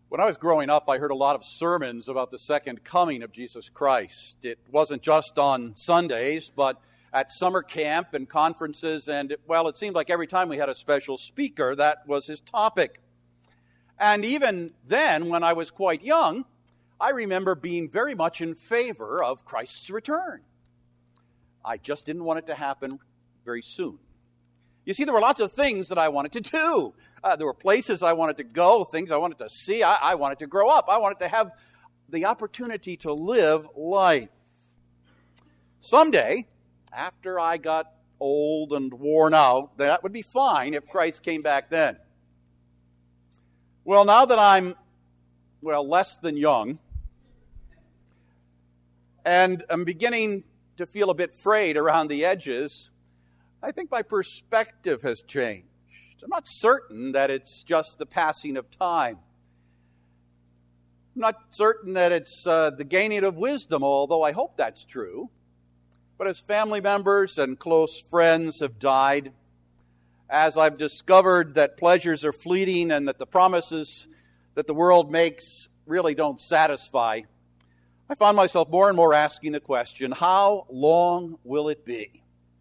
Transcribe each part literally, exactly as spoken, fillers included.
When I was growing up, I heard a lot of sermons about the second coming of Jesus Christ. It wasn't just on Sundays, but at summer camp and conferences, and, well, it seemed like every time we had a special speaker, that was his topic. And even then, when I was quite young, I remember being very much in favor of Christ's return. I just didn't want it to happen very soon. You see, there were lots of things that I wanted to do. Uh, there were places I wanted to go, things I wanted to see. I, I wanted to grow up. I wanted to have the opportunity to live life. Someday, after I got old and worn out, that would be fine if Christ came back then. Well, now that I'm, well, less than young, and I'm beginning to feel a bit frayed around the edges, I think my perspective has changed. I'm not certain that it's just the passing of time. I'm not certain that it's uh, the gaining of wisdom, although I hope that's true. But as family members and close friends have died, as I've discovered that pleasures are fleeting and that the promises that the world makes really don't satisfy, I found myself more and more asking the question, how long will it be?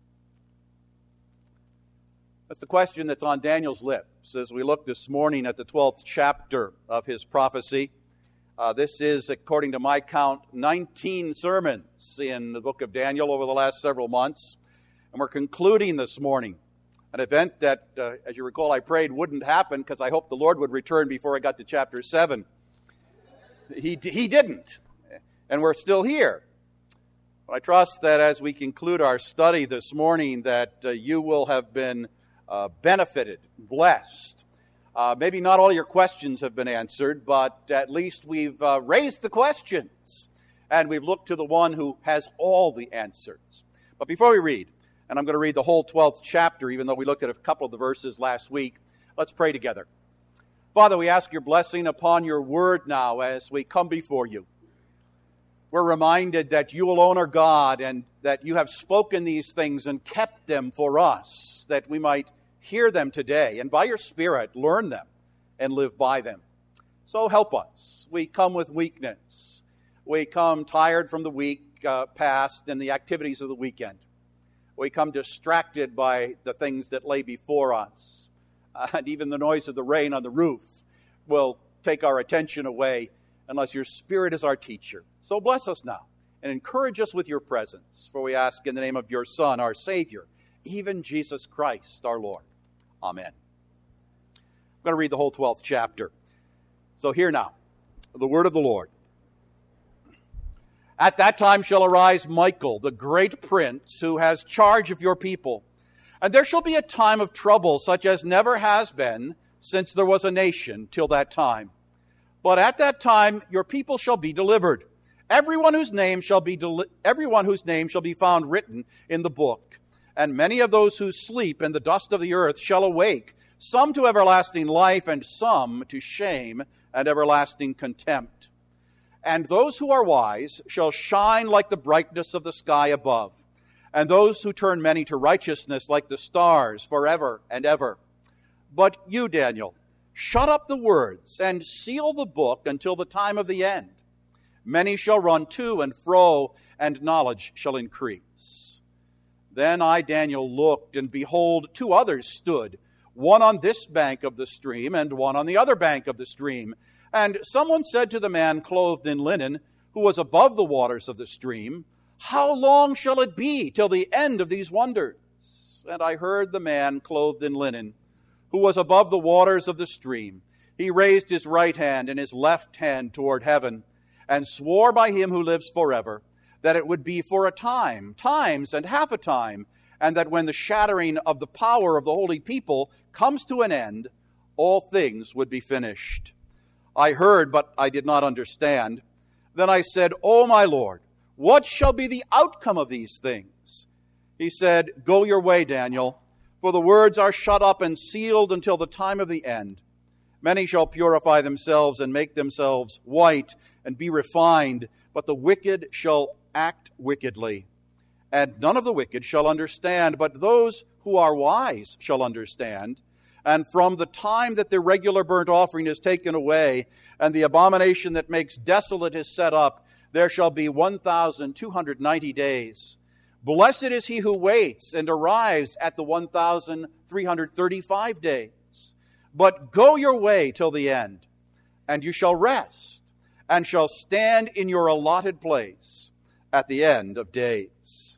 That's the question that's on Daniel's lips as we look this morning at the twelfth chapter of his prophecy. Uh, this is, according to my count, nineteen sermons in the book of Daniel over the last several months. And we're concluding this morning an event that, uh, as you recall, I prayed wouldn't happen because I hoped the Lord would return before I got to chapter seven. He, he didn't, and we're still here. But I trust that as we conclude our study this morning that uh, you will have been Uh, benefited, blessed. Uh, maybe not all your questions have been answered, but at least we've uh, raised the questions, and we've looked to the one who has all the answers. But before we read, and I'm going to read the whole twelfth chapter, even though we looked at a couple of the verses last week, let's pray together. Father, we ask your blessing upon your word now as we come before you. We're reminded that you alone are God and that you have spoken these things and kept them for us, that we might hear them today and by your Spirit learn them and live by them. So help us. We come with weakness. We come tired from the week uh, past and the activities of the weekend. We come distracted by the things that lay before us. Uh, and even the noise of the rain on the roof will take our attention away unless your Spirit is our teacher. So bless us now and encourage us with your presence. For we ask in the name of your Son, our Savior, even Jesus Christ, our Lord. Amen. I'm going to read the whole twelfth chapter. So hear now the word of the Lord. At that time shall arise Michael, the great prince, who has charge of your people. And there shall be a time of trouble, such as never has been since there was a nation till that time. But at that time your people shall be delivered. Everyone whose name shall be deli- everyone whose name shall be found written in the book. And many of those who sleep in the dust of the earth shall awake, some to everlasting life, and some to shame and everlasting contempt. And those who are wise shall shine like the brightness of the sky above, and those who turn many to righteousness like the stars forever and ever. But you, Daniel, shut up the words and seal the book until the time of the end. Many shall run to and fro, and knowledge shall increase. Then I, Daniel, looked, and behold, two others stood, one on this bank of the stream, and one on the other bank of the stream. And someone said to the man clothed in linen, who was above the waters of the stream, how long shall it be till the end of these wonders? And I heard the man clothed in linen, who was above the waters of the stream. He raised his right hand and his left hand toward heaven, and swore by him who lives forever, that it would be for a time, times and half a time, and that when the shattering of the power of the holy people comes to an end, all things would be finished. I heard, but I did not understand. Then I said, O my Lord, what shall be the outcome of these things? He said, Go your way, Daniel, for the words are shut up and sealed until the time of the end. Many shall purify themselves and make themselves white and be refined, but the wicked shall act wickedly. And none of the wicked shall understand, but those who are wise shall understand. And from the time that the regular burnt offering is taken away, and the abomination that makes desolate is set up, there shall be one thousand two hundred ninety days. Blessed is he who waits and arrives at the one thousand three hundred thirty-five days. But go your way till the end, and you shall rest, and shall stand in your allotted place at the end of days.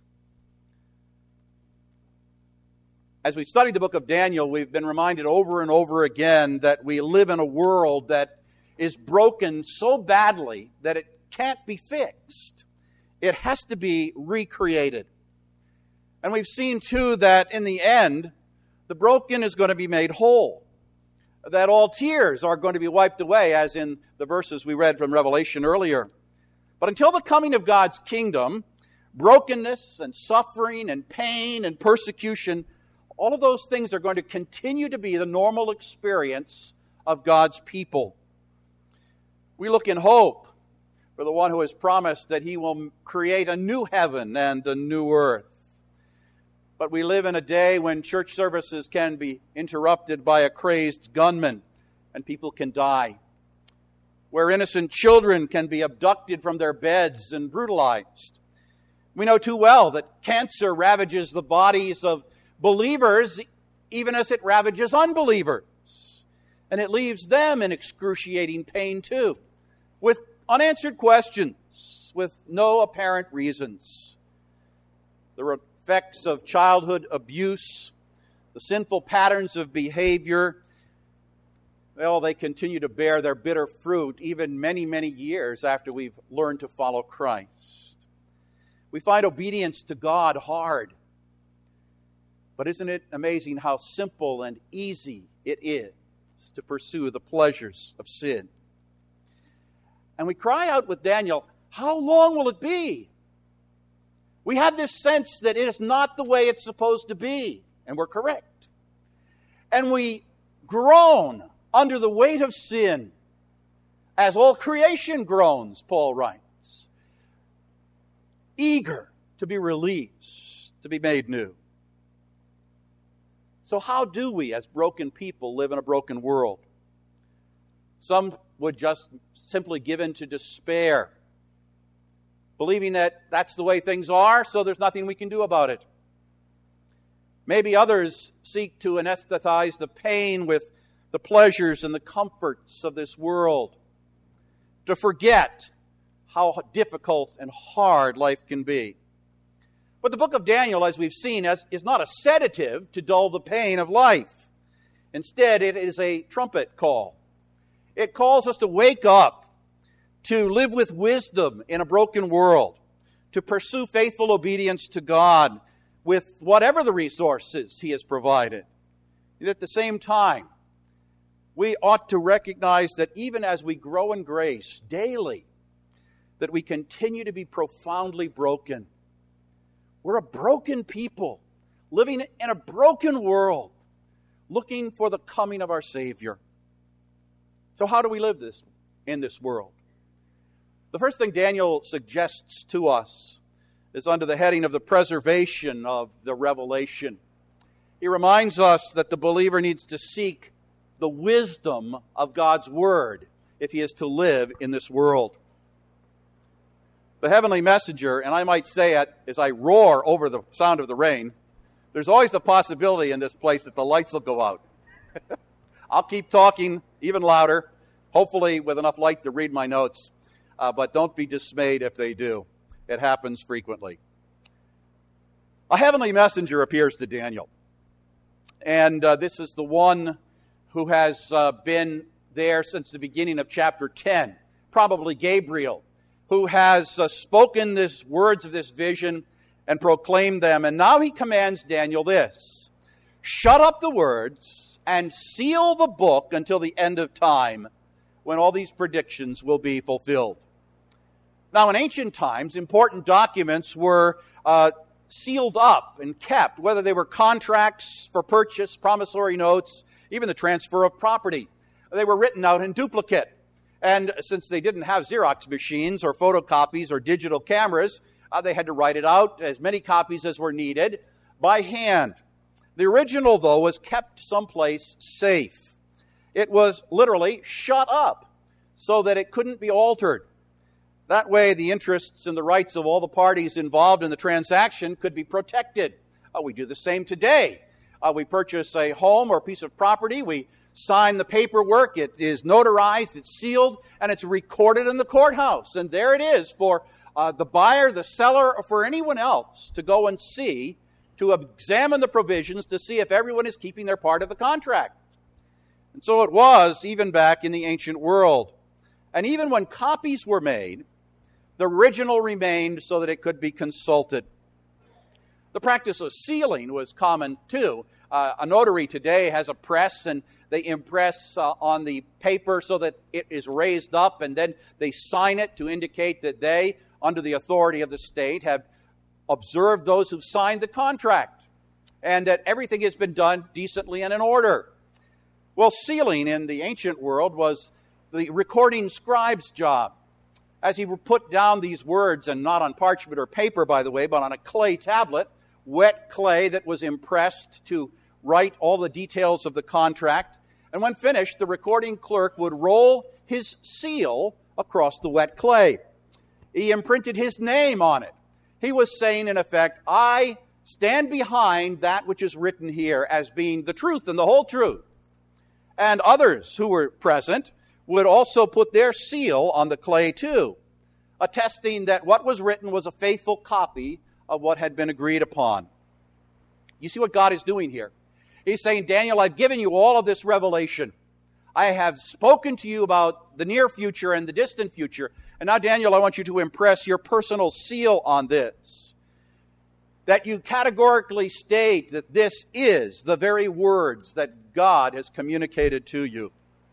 As we study the book of Daniel, we've been reminded over and over again that we live in a world that is broken so badly that it can't be fixed. It has to be recreated. And we've seen, too, that in the end, the broken is going to be made whole. That all tears are going to be wiped away, as in the verses we read from Revelation earlier. But until the coming of God's kingdom, brokenness and suffering and pain and persecution, all of those things are going to continue to be the normal experience of God's people. We look in hope for the one who has promised that he will create a new heaven and a new earth. But we live in a day when church services can be interrupted by a crazed gunman and people can die. Where innocent children can be abducted from their beds and brutalized. We know too well that cancer ravages the bodies of believers even as it ravages unbelievers. And it leaves them in excruciating pain too, with unanswered questions, with no apparent reasons. The effects of childhood abuse, the sinful patterns of behavior, well, they continue to bear their bitter fruit even many, many years after we've learned to follow Christ. We find obedience to God hard. But isn't it amazing how simple and easy it is to pursue the pleasures of sin? And we cry out with Daniel, how long will it be? We have this sense that it is not the way it's supposed to be, and we're correct. And we groan under the weight of sin, as all creation groans, Paul writes, eager to be released, to be made new. So how do we, as broken people, live in a broken world? Some would just simply give in to despair, believing that that's the way things are, so there's nothing we can do about it. Maybe others seek to anesthetize the pain with the pleasures and the comforts of this world, to forget how difficult and hard life can be. But the book of Daniel, as we've seen, is not a sedative to dull the pain of life. Instead, it is a trumpet call. It calls us to wake up, to live with wisdom in a broken world, to pursue faithful obedience to God with whatever the resources He has provided. And at the same time, we ought to recognize that even as we grow in grace daily, that we continue to be profoundly broken. We're a broken people, living in a broken world, looking for the coming of our Savior. So how do we live this in this world? The first thing Daniel suggests to us is under the heading of the preservation of the revelation. He reminds us that the believer needs to seek the wisdom of God's Word if he is to live in this world. The heavenly messenger, and I might say it as I roar over the sound of the rain, there's always the possibility in this place that the lights will go out. I'll keep talking even louder, hopefully with enough light to read my notes, uh, but don't be dismayed if they do. It happens frequently. A heavenly messenger appears to Daniel, and uh, this is the one who has uh, been there since the beginning of chapter ten, probably Gabriel, who has uh, spoken these words of this vision and proclaimed them. And now he commands Daniel this: shut up the words and seal the book until the end of time, when all these predictions will be fulfilled. Now, in ancient times, important documents were uh, sealed up and kept, whether they were contracts for purchase, promissory notes, even the transfer of property. They were written out in duplicate. And since they didn't have Xerox machines or photocopies or digital cameras, uh, they had to write it out, as many copies as were needed, by hand. The original, though, was kept someplace safe. It was literally shut up so that it couldn't be altered. That way, the interests and the rights of all the parties involved in the transaction could be protected. Uh, we do the same today. Uh, we purchase a home or a piece of property. We sign the paperwork. It is notarized, it's sealed, and it's recorded in the courthouse. And there it is for uh, the buyer, the seller, or for anyone else to go and see, to examine the provisions to see if everyone is keeping their part of the contract. And so it was even back in the ancient world. And even when copies were made, the original remained so that it could be consulted. The practice of sealing was common too. Uh, a notary today has a press, and they impress uh, on the paper so that it is raised up, and then they sign it to indicate that they, under the authority of the state, have observed those who've signed the contract, and that everything has been done decently and in order. Well, sealing in the ancient world was the recording scribe's job. As he would put down these words, and not on parchment or paper, by the way, but on a clay tablet, wet clay that was impressed to write all the details of the contract. And when finished, the recording clerk would roll his seal across the wet clay. He imprinted his name on it. He was saying, in effect, I stand behind that which is written here as being the truth and the whole truth. And others who were present would also put their seal on the clay too, attesting that what was written was a faithful copy of what had been agreed upon. You see what God is doing here? He's saying, Daniel, I've given you all of this revelation. I have spoken to you about the near future and the distant future. And now, Daniel, I want you to impress your personal seal on this. That you categorically state that this is the very words that God has communicated to you.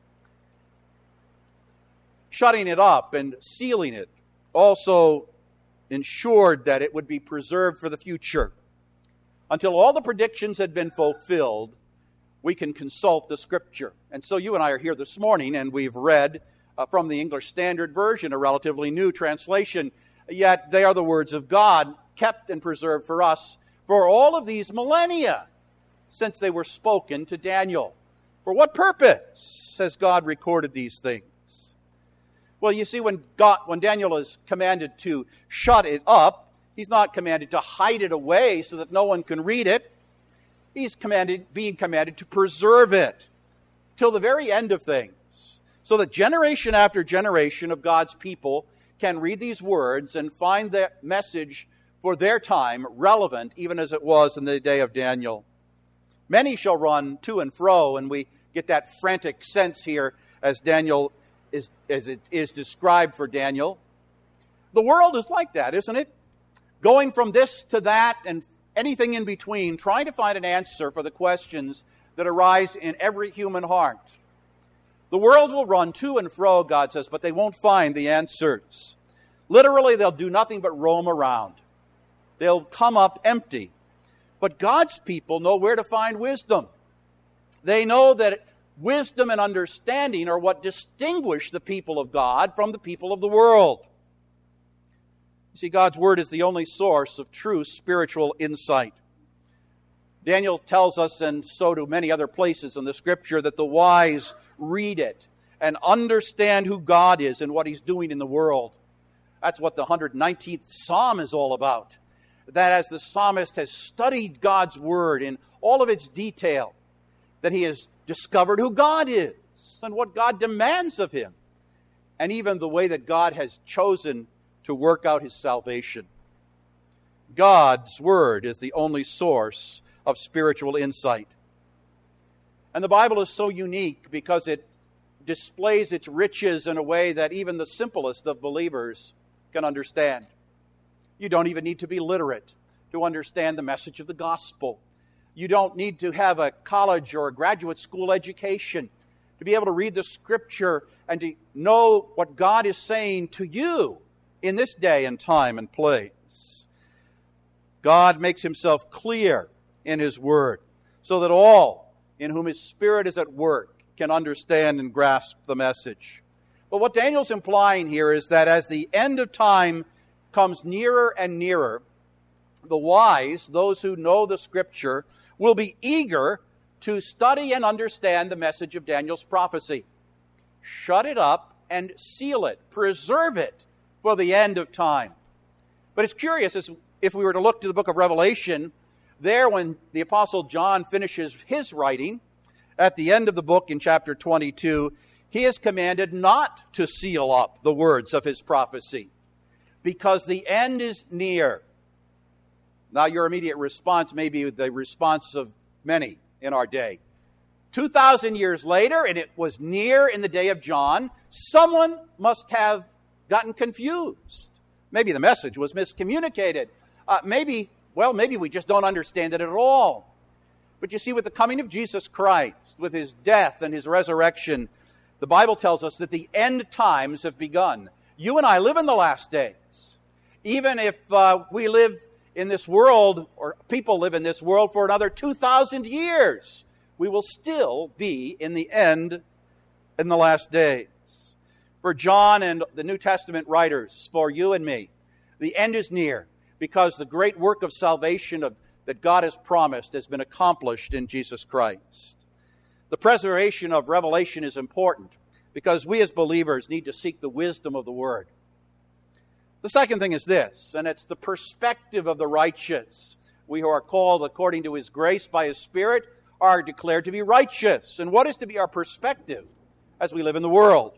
Shutting it up and sealing it also ensured that it would be preserved for the future. Until all the predictions had been fulfilled, we can consult the Scripture. And so you and I are here this morning, and we've read uh, from the English Standard Version, a relatively new translation, yet they are the words of God, kept and preserved for us for all of these millennia, since they were spoken to Daniel. For what purpose has God recorded these things? Well, you see, when God, when Daniel is commanded to shut it up, he's not commanded to hide it away so that no one can read it. He's commanded, being commanded to preserve it till the very end of things, so that generation after generation of God's people can read these words and find the message for their time relevant, even as it was in the day of Daniel. Many shall run to and fro, and we get that frantic sense here as Daniel is, as it is described for Daniel. The world is like that, isn't it? Going from this to that and anything in between, trying to find an answer for the questions that arise in every human heart. The world will run to and fro, God says, but they won't find the answers. Literally, they'll do nothing but roam around. They'll come up empty. But God's people know where to find wisdom. They know that wisdom and understanding are what distinguish the people of God from the people of the world. You see, God's Word is the only source of true spiritual insight. Daniel tells us, and so do many other places in the Scripture, that the wise read it and understand who God is and what He's doing in the world. That's what the one hundred nineteenth Psalm is all about. That as the psalmist has studied God's Word in all of its detail, that he has discovered who God is and what God demands of him, and even the way that God has chosen to work out His salvation. God's Word is the only source of spiritual insight. And the Bible is so unique because it displays its riches in a way that even the simplest of believers can understand. You don't even need to be literate to understand the message of the gospel. You don't need to have a college or a graduate school education to be able to read the Scripture and to know what God is saying to you in this day and time and place. God makes Himself clear in His Word so that all in whom His Spirit is at work can understand and grasp the message. But what Daniel's implying here is that as the end of time comes nearer and nearer, the wise, those who know the Scripture, will be eager to study and understand the message of Daniel's prophecy. Shut it up and seal it. Preserve it for the end of time. But it's curious, as if we were to look to the book of Revelation, there when the Apostle John finishes his writing, at the end of the book in chapter twenty-two, he is commanded not to seal up the words of his prophecy, because the end is near. Now your immediate response may be the response of many in our day. Two thousand years later, and it was near in the day of John, someone must have gotten confused. Maybe the message was miscommunicated. Uh, maybe, well, maybe we just don't understand it at all. But you see, with the coming of Jesus Christ, with his death and his resurrection, the Bible tells us that the end times have begun. You and I live in the last days. Even if uh, we live in this world, or people live in this world for another two thousand years, we will still be in the end, in the last days. For John and the New Testament writers, for you and me, the end is near, because the great work of salvation of, that God has promised has been accomplished in Jesus Christ. The preservation of Revelation is important, because we as believers need to seek the wisdom of the Word. The second thing is this, and it's the perspective of the righteous. We who are called according to his grace by his Spirit are declared to be righteous. And what is to be our perspective as we live in the world?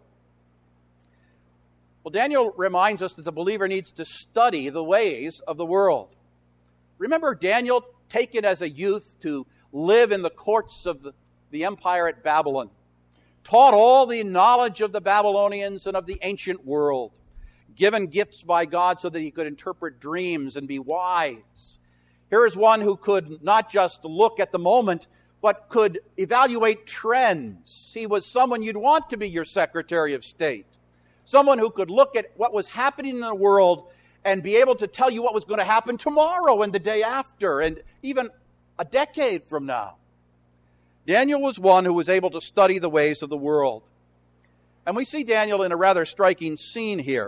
Well, Daniel reminds us that the believer needs to study the ways of the world. Remember Daniel, taken as a youth to live in the courts of the, the empire at Babylon, taught all the knowledge of the Babylonians and of the ancient world, given gifts by God so that he could interpret dreams and be wise. Here is one who could not just look at the moment, but could evaluate trends. He was someone you'd want to be your Secretary of State. Someone who could look at what was happening in the world and be able to tell you what was going to happen tomorrow and the day after and even a decade from now. Daniel was one who was able to study the ways of the world. And we see Daniel in a rather striking scene here.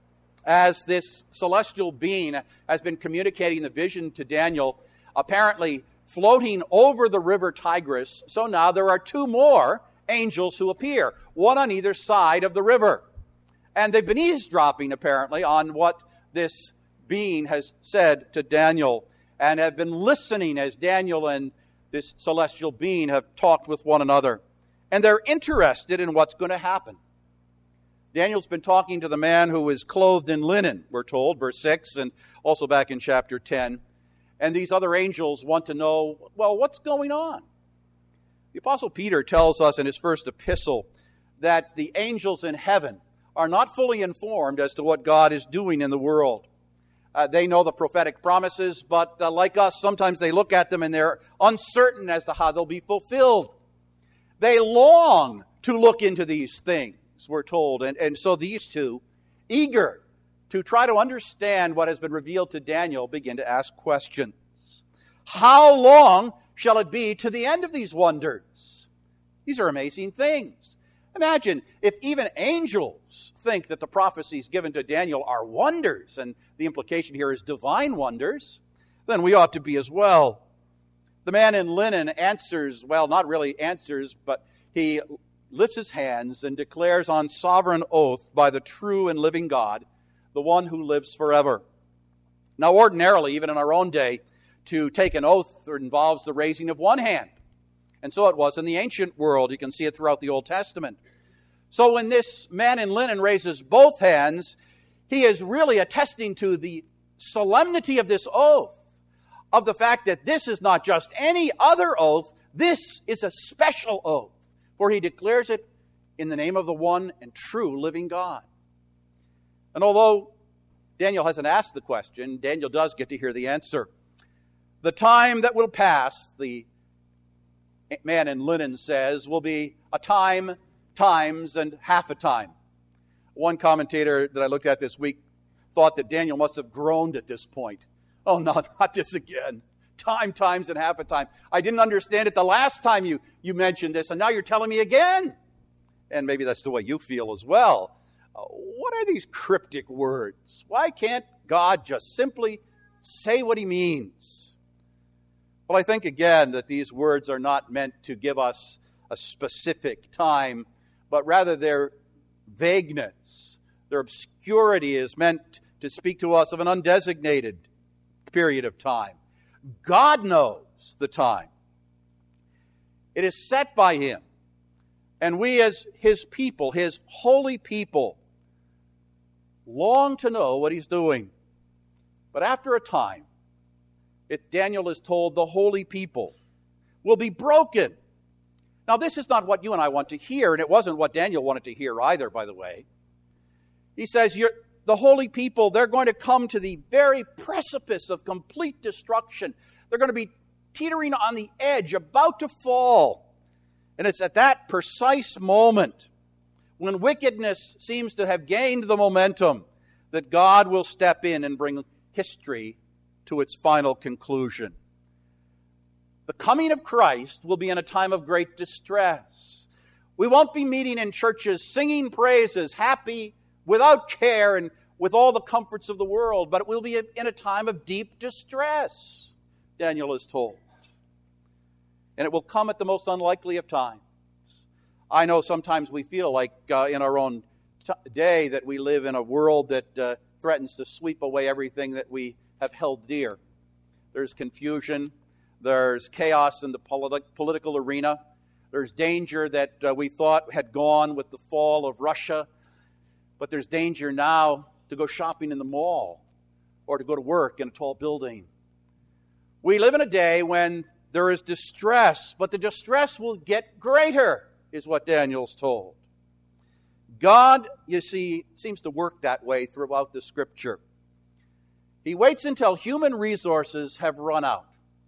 As this celestial being has been communicating the vision to Daniel, apparently floating over the river Tigris, so now there are two more angels who appear, one on either side of the river. And they've been eavesdropping, apparently, on what this being has said to Daniel, and have been listening as Daniel and this celestial being have talked with one another. And they're interested in what's going to happen. Daniel's been talking to the man who is clothed in linen, we're told, verse six, and also back in chapter ten. And these other angels want to know, well, what's going on? The Apostle Peter tells us in his first epistle that the angels in heaven are not fully informed as to what God is doing in the world. Uh, they know the prophetic promises, but uh, like us, sometimes they look at them and they're uncertain as to how they'll be fulfilled. They long to look into these things, we're told. And, and so these two, eager to try to understand what has been revealed to Daniel, begin to ask questions. How long shall it be to the end of these wonders? These are amazing things. Imagine if even angels think that the prophecies given to Daniel are wonders, and the implication here is divine wonders, then we ought to be as well. The man in linen answers, well, not really answers, but he lifts his hands and declares on sovereign oath by the true and living God, the one who lives forever. Now, ordinarily, even in our own day, to take an oath involves the raising of one hand. And so it was in the ancient world. You can see it throughout the Old Testament. So when this man in linen raises both hands, he is really attesting to the solemnity of this oath, of the fact that this is not just any other oath, this is a special oath, for he declares it in the name of the one and true living God. And although Daniel hasn't asked the question, Daniel does get to hear the answer. The time that will pass, the man in linen says, will be a time, times, and half a time. One commentator that I looked at this week thought that Daniel must have groaned at this point. Oh, no, not this again. Time, times, and half a time. I didn't understand it the last time you, you mentioned this, and now you're telling me again. And maybe that's the way you feel as well. Uh, what are these cryptic words? Why can't God just simply say what he means? But I think again that these words are not meant to give us a specific time, but rather their vagueness, their obscurity is meant to speak to us of an undesignated period of time. God knows the time. It is set by Him. And we as His people, His holy people, long to know what He's doing. But after a time, it, Daniel is told the holy people will be broken. Now, this is not what you and I want to hear, and it wasn't what Daniel wanted to hear either, by the way. He says, You're, the holy people, they're going to come to the very precipice of complete destruction. They're going to be teetering on the edge, about to fall. And it's at that precise moment, when wickedness seems to have gained the momentum, that God will step in and bring history to its final conclusion. The coming of Christ will be in a time of great distress. We won't be meeting in churches singing praises, happy, without care, and with all the comforts of the world, but it will be in a time of deep distress, Daniel is told. And it will come at the most unlikely of times. I know sometimes we feel like uh, in our own t- day that we live in a world that uh, threatens to sweep away everything that we have held dear. There's confusion. There's chaos in the politi- political arena. There's danger that uh, we thought had gone with the fall of Russia. But there's danger now to go shopping in the mall or to go to work in a tall building. We live in a day when there is distress, but the distress will get greater, is what Daniel's told. God, you see, seems to work that way throughout the Scripture. He waits until human resources have run out.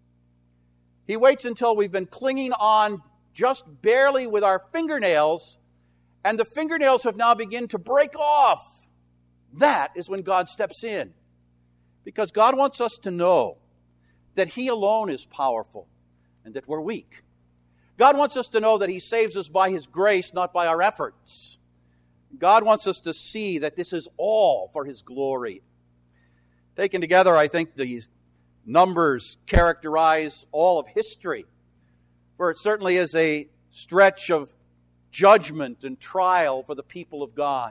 He waits until we've been clinging on just barely with our fingernails, and the fingernails have now begun to break off. That is when God steps in. Because God wants us to know that He alone is powerful and that we're weak. God wants us to know that He saves us by His grace, not by our efforts. God wants us to see that this is all for His glory. Taken together, I think these numbers characterize all of history, for it certainly is a stretch of judgment and trial for the people of God.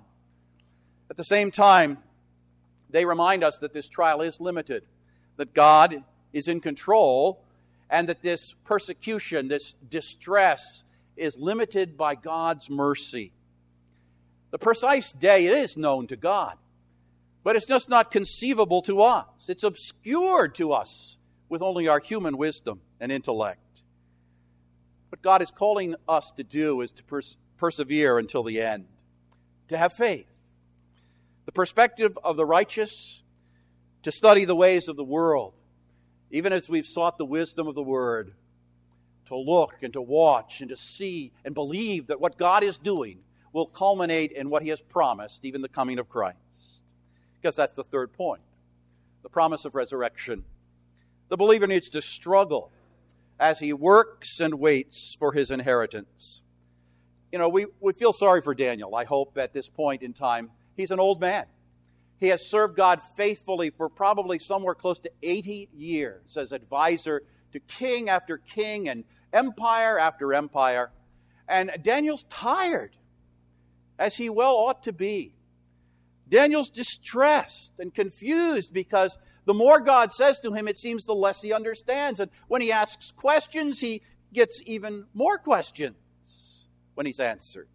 At the same time, they remind us that this trial is limited, that God is in control, and that this persecution, this distress, is limited by God's mercy. The precise day is known to God, but it's just not conceivable to us. It's obscured to us with only our human wisdom and intellect. What God is calling us to do is to pers- persevere until the end, to have faith. The perspective of the righteous, to study the ways of the world, even as we've sought the wisdom of the Word, to look and to watch and to see and believe that what God is doing will culminate in what He has promised, even the coming of Christ. Because that's the third point, the promise of resurrection. The believer needs to struggle as he works and waits for his inheritance. You know, we, we feel sorry for Daniel, I hope, at this point in time. He's an old man. He has served God faithfully for probably somewhere close to eighty years as advisor to king after king and empire after empire. And Daniel's tired, as he well ought to be. Daniel's distressed and confused because the more God says to him, it seems the less he understands. And when he asks questions, he gets even more questions when he's answered.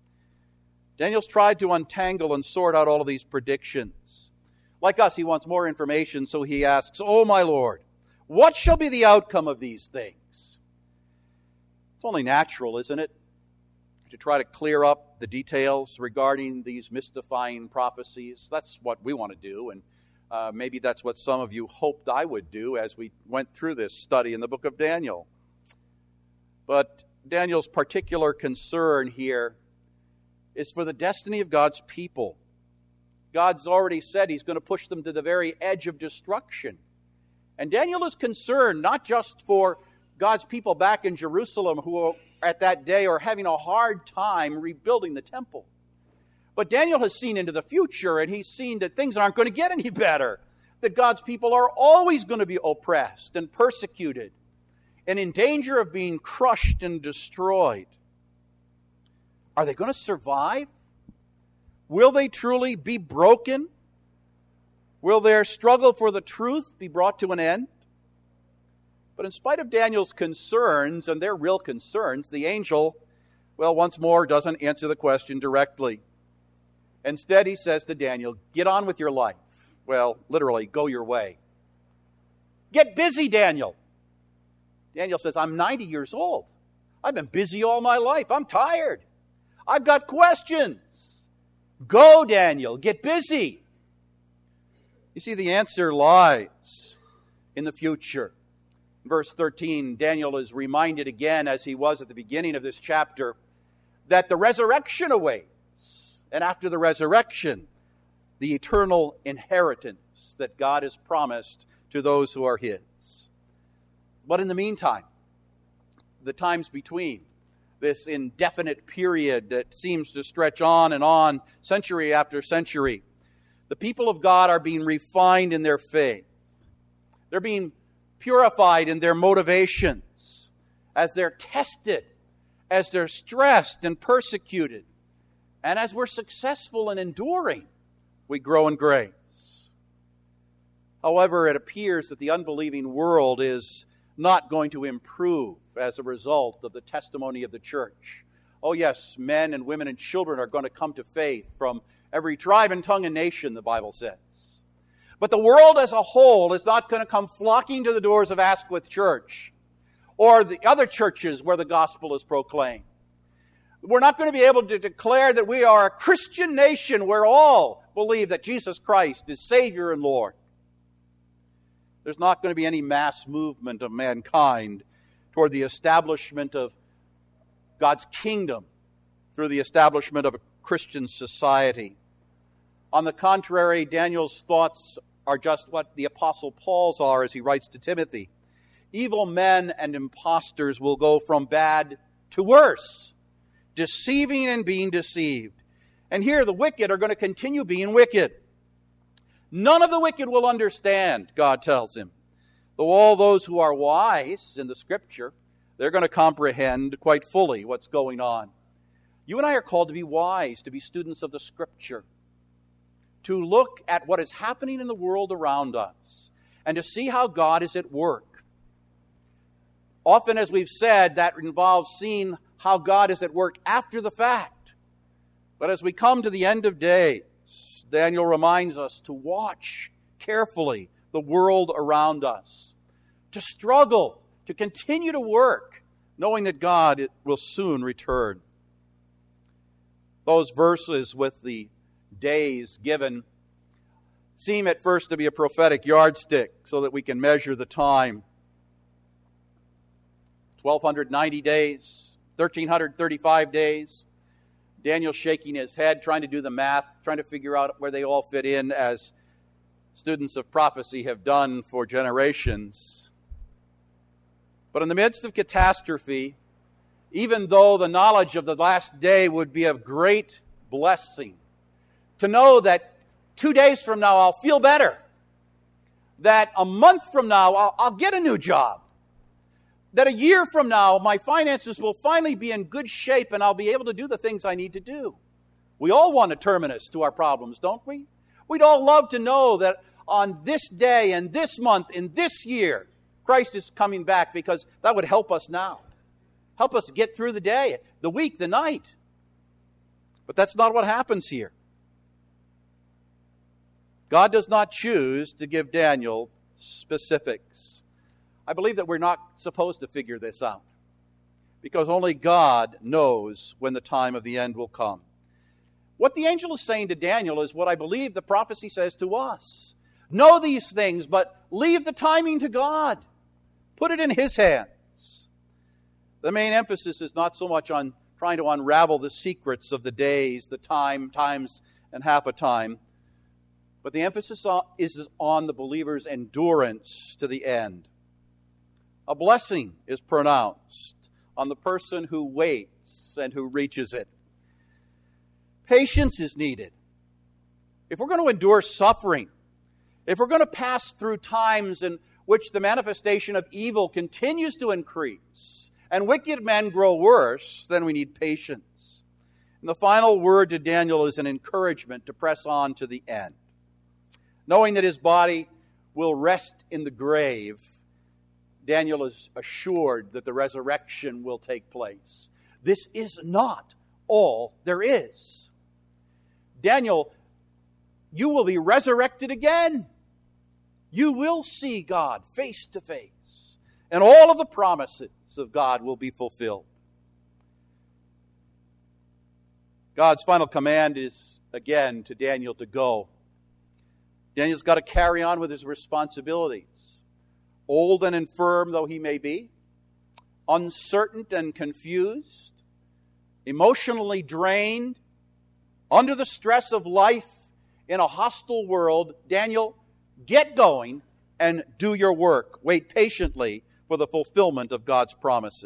Daniel's tried to untangle and sort out all of these predictions. Like us, he wants more information, so he asks, "Oh, my Lord, what shall be the outcome of these things?" It's only natural, isn't it, to try to clear up the details regarding these mystifying prophecies. That's what we want to do, and uh, maybe that's what some of you hoped I would do as we went through this study in the book of Daniel. But Daniel's particular concern here is for the destiny of God's people. God's already said He's going to push them to the very edge of destruction. And Daniel is concerned not just for God's people back in Jerusalem who at that day are having a hard time rebuilding the temple. But Daniel has seen into the future, and he's seen that things aren't going to get any better, that God's people are always going to be oppressed and persecuted. and in danger of being crushed and destroyed. Are they going to survive? Will they truly be broken? Will their struggle for the truth be brought to an end? But in spite of Daniel's concerns, and their real concerns, the angel, well, once more, doesn't answer the question directly. Instead, he says to Daniel, get on with your life. Well, literally, go your way. Get busy, Daniel. Daniel says, I'm ninety years old. I've been busy all my life. I'm tired. I've got questions. Go, Daniel. Get busy. You see, the answer lies in the future. In verse thirteen, Daniel is reminded again, as he was at the beginning of this chapter, that the resurrection awaits. And after the resurrection, the eternal inheritance that God has promised to those who are His. But in the meantime, the times between, this indefinite period that seems to stretch on and on, century after century, the people of God are being refined in their faith. They're being purified in their motivations as they're tested, as they're stressed and persecuted. And as we're successful in enduring, we grow in grace. However, it appears that the unbelieving world is not going to improve as a result of the testimony of the church. Oh yes, men and women and children are going to come to faith from every tribe and tongue and nation, the Bible says. But the world as a whole is not going to come flocking to the doors of Asquith Church or the other churches where the gospel is proclaimed. We're not going to be able to declare that we are a Christian nation where all believe that Jesus Christ is Savior and Lord. There's not going to be any mass movement of mankind toward the establishment of God's kingdom through the establishment of a Christian society. On the contrary, Daniel's thoughts are just what the Apostle Paul's are as he writes to Timothy. Evil men and impostors will go from bad to worse, deceiving and being deceived. And here the wicked are going to continue being wicked. None of the wicked will understand, God tells him. Though all those who are wise in the Scripture, they're going to comprehend quite fully what's going on. You and I are called to be wise, to be students of the Scripture, to look at what is happening in the world around us, and to see how God is at work. Often, as we've said, that involves seeing how God is at work after the fact. But as we come to the end of days, Daniel reminds us to watch carefully the world around us, to struggle, to continue to work, knowing that God will soon return. Those verses with the days given seem at first to be a prophetic yardstick so that we can measure the time. twelve ninety days, one thousand three hundred thirty-five days. Daniel shaking his head, trying to do the math, trying to figure out where they all fit in, as students of prophecy have done for generations. But in the midst of catastrophe, even though the knowledge of the last day would be of great blessing, to know that two days from now I'll feel better, that a month from now I'll, I'll get a new job, that a year from now my finances will finally be in good shape and I'll be able to do the things I need to do. We all want a terminus to our problems, don't we? We'd all love to know that on this day and this month and this year, Christ is coming back, because that would help us now. Help us get through the day, the week, the night. But that's not what happens here. God does not choose to give Daniel specifics. I believe that we're not supposed to figure this out, because only God knows when the time of the end will come. What the angel is saying to Daniel is what I believe the prophecy says to us. Know these things, but leave the timing to God. Put it in His hands. The main emphasis is not so much on trying to unravel the secrets of the days, the time, times, and half a time, but the emphasis is on the believer's endurance to the end. A blessing is pronounced on the person who waits and who reaches it. Patience is needed. If we're going to endure suffering, if we're going to pass through times and which the manifestation of evil continues to increase, and wicked men grow worse, then we need patience. And the final word to Daniel is an encouragement to press on to the end. Knowing that his body will rest in the grave, Daniel is assured that the resurrection will take place. This is not all there is. Daniel, you will be resurrected again. You will see God face to face, and all of the promises of God will be fulfilled. God's final command is, again, to Daniel to go. Daniel's got to carry on with his responsibilities. Old and infirm though he may be, uncertain and confused, emotionally drained, under the stress of life in a hostile world, Daniel, get going and do your work. Wait patiently for the fulfillment of God's promises.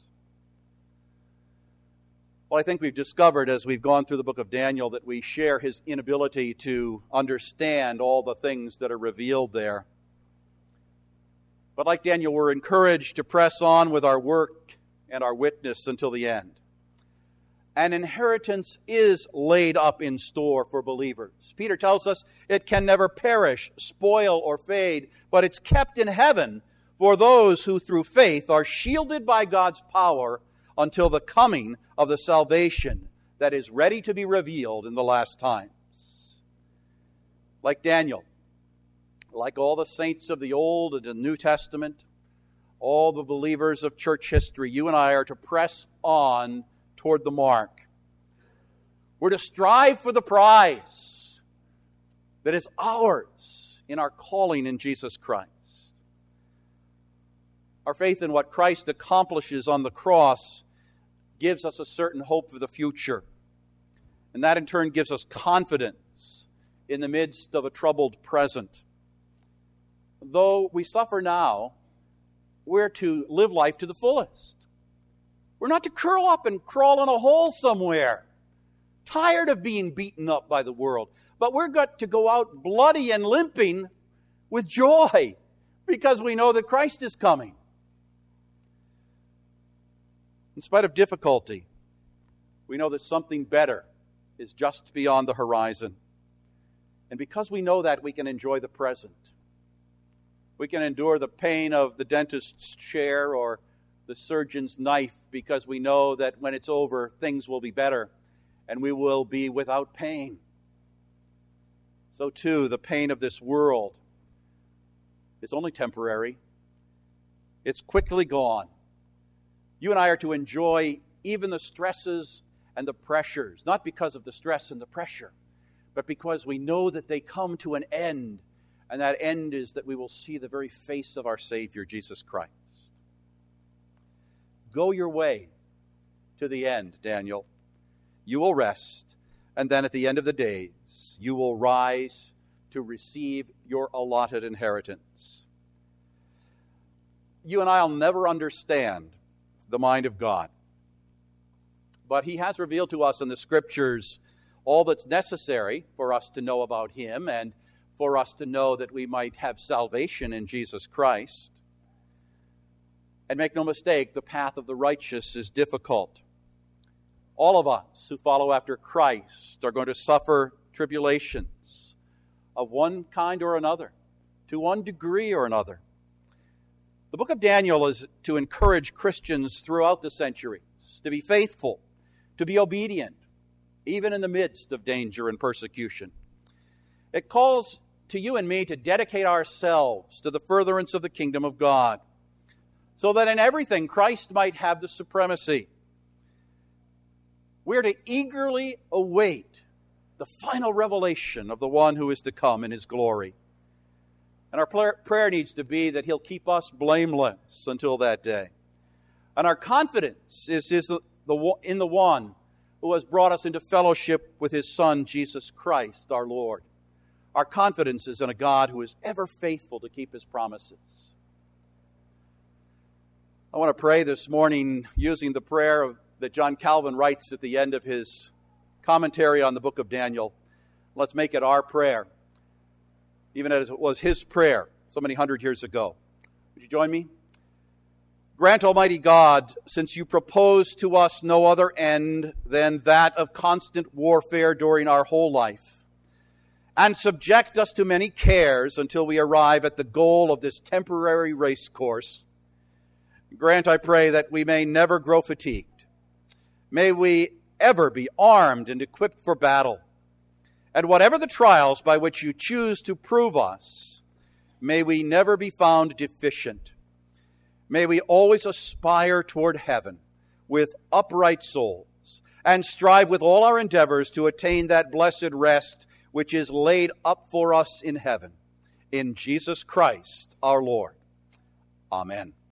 Well, I think we've discovered as we've gone through the book of Daniel that we share his inability to understand all the things that are revealed there. But like Daniel, we're encouraged to press on with our work and our witness until the end. An inheritance is laid up in store for believers. Peter tells us it can never perish, spoil, or fade, but it's kept in heaven for those who through faith are shielded by God's power until the coming of the salvation that is ready to be revealed in the last times. Like Daniel, like all the saints of the Old and the New Testament, all the believers of church history, you and I are to press on toward the mark. We're to strive for the prize that is ours in our calling in Jesus Christ. Our faith in what Christ accomplishes on the cross gives us a certain hope for the future. And that in turn gives us confidence in the midst of a troubled present. Though we suffer now, we're to live life to the fullest. We're not to curl up and crawl in a hole somewhere, tired of being beaten up by the world. But we're got to go out bloody and limping with joy because we know that Christ is coming. In spite of difficulty, we know that something better is just beyond the horizon. And because we know that, we can enjoy the present. We can endure the pain of the dentist's chair or the surgeon's knife because we know that when it's over, things will be better and we will be without pain. So too, the pain of this world is only temporary. It's quickly gone. You and I are to enjoy even the stresses and the pressures, not because of the stress and the pressure, but because we know that they come to an end, and that end is that we will see the very face of our Savior, Jesus Christ. Go your way to the end, Daniel. You will rest, and then at the end of the days, you will rise to receive your allotted inheritance. You and I will never understand the mind of God. But He has revealed to us in the Scriptures all that's necessary for us to know about Him and for us to know that we might have salvation in Jesus Christ. And make no mistake, the path of the righteous is difficult. All of us who follow after Christ are going to suffer tribulations of one kind or another, to one degree or another. The book of Daniel is to encourage Christians throughout the centuries to be faithful, to be obedient, even in the midst of danger and persecution. It calls to you and me to dedicate ourselves to the furtherance of the kingdom of God, so that in everything Christ might have the supremacy. We're to eagerly await the final revelation of the one who is to come in His glory. And our prayer needs to be that He'll keep us blameless until that day. And our confidence is, is the, the, in the one who has brought us into fellowship with His Son, Jesus Christ, our Lord. Our confidence is in a God who is ever faithful to keep His promises. I want to pray this morning using the prayer of, that John Calvin writes at the end of his commentary on the book of Daniel. Let's make it our prayer, even as it was his prayer so many hundred years ago. Would you join me? Grant, Almighty God, since you propose to us no other end than that of constant warfare during our whole life, and subject us to many cares until we arrive at the goal of this temporary race course, grant, I pray, that we may never grow fatigued. May we ever be armed and equipped for battle. And whatever the trials by which you choose to prove us, may we never be found deficient. May we always aspire toward heaven with upright souls and strive with all our endeavors to attain that blessed rest which is laid up for us in heaven. In Jesus Christ our Lord. Amen.